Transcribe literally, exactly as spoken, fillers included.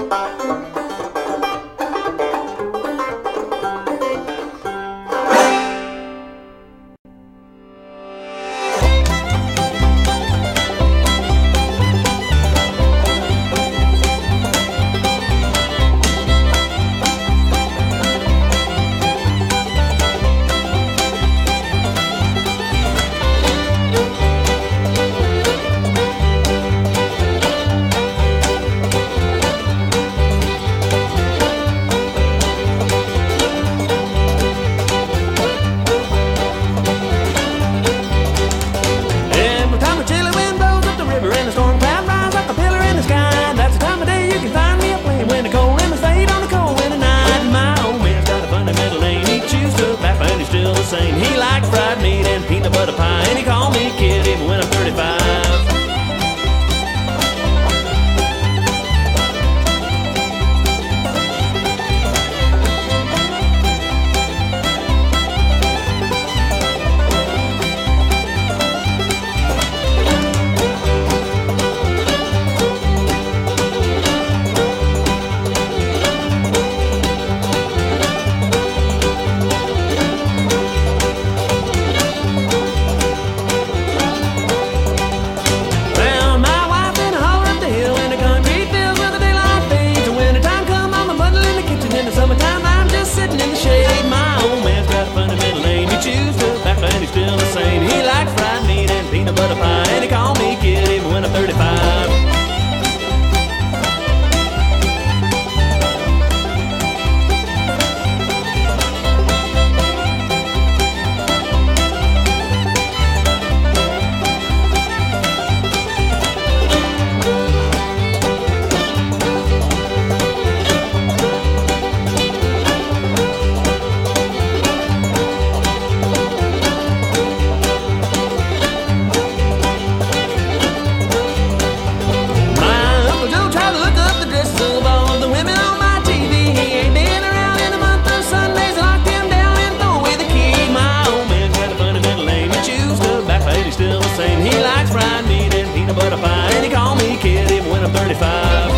He likes fried meat and peanut butter pie, and he called me kid even when I'm thirty-five. Still the same. He likes fried meat and peanut butter pie, and he called me kid even when I'm thirty-five. Still the same. He likes fried meat and peanut butter pie, and he called me kid even when I'm thirty-five.